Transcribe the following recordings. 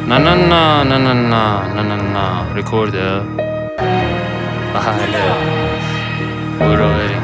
نه نه نه نه نه نه نه نه نه رکورده بله برو بریم.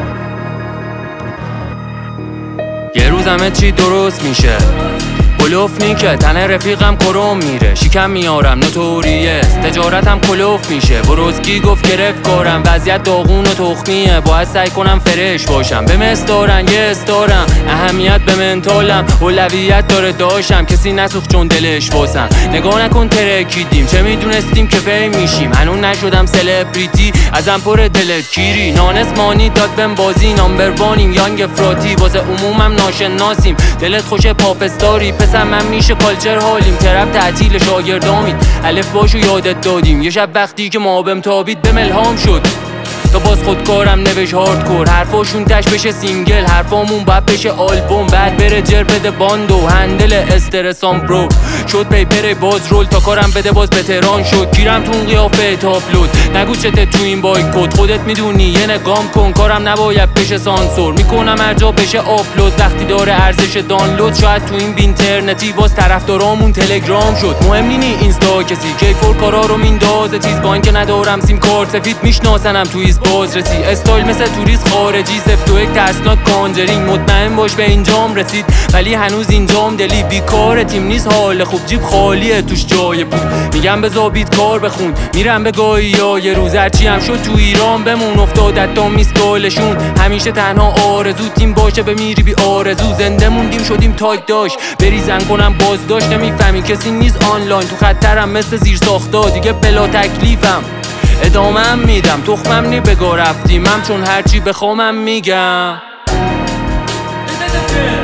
یه روز همه چی درست میشه، کلوف نیکه تنه رفیقم کرم میره، شیکم میارم نوتوریه تجارتم کلوف میشه. بروزکی گفت گرفت کارم، وضعیت داغون و تخمیه، باید سعی کنم فرش باشم. به مستارن یه استارم، اهمیت به منتالم، اولویت داره داشتم، کسی نسوخت چون دلش واسم. نگاه نکن ترکیدیم، چه میدونستیم که فیم میشیم، هنون نشدم سلبریتی ازم پر دلت کیری. نانس مانی داد بهم بازی، نامبر وانیم یانگ افراطی، واسه عمومم ناشناسیم، دلت خوش پاپ استاری. پسر من میشه کالچر حالیم، ترپ تعطیل شاگردامید، الف باشو یادت دادیم. یه شب وقتی که ما بهم تابید بهم الهام شد تا باز خودکارم نوش هاردکور، حرفاشون تش بشه سینگل، حرفامون باید بشه آلبوم، بعد بره جر بده باندو هندل استرسام برو شد پیپر باز رول تا کارم بده باز بتران شد. گیرم تو اون قیافه تاپلود، نگو چته تو این بایکوت، خودت میدونی یه نگام کن، کارم نباید بشه سانسور، میکنم هر جا بشه آپلود وقتی داره ارزش دانلود. شاید تو این اینترنتی باز طرفدارامون تلگرام شد، مهم نی اینستا کسی کیفور کارا رو میندازه تیز، بانک ندارم سیم کارت سفید میشناسنم تو بازرسی، استایل مثل توریست خارجی، سفت و یک ترسناک کانجرینگ، مطمئن باش به اینجام رسید ولی هنوز اینجام دلی بیکار، تیم نیست حال خوب، جیب خالیه توش جای بود، میگم بذار بیت کار بخون، میرم به گاهی یا یه روز هرچی هم شد تو ایران بمون، افتادت تا میسکالشون همیشه تنها آرزو تیم باشه بمیری بی آرزو، زنده موندیم شدیم تایپ داشت بریزن کنم بازداشت، نمیفهمی کسی نیست آنلاین، تو خطرم مثل زیر ساختا دیگه بلا تکلیفم، ادامم میدم تخمم نی بگا رفتیمم، چون هرچی بخوامم میگم.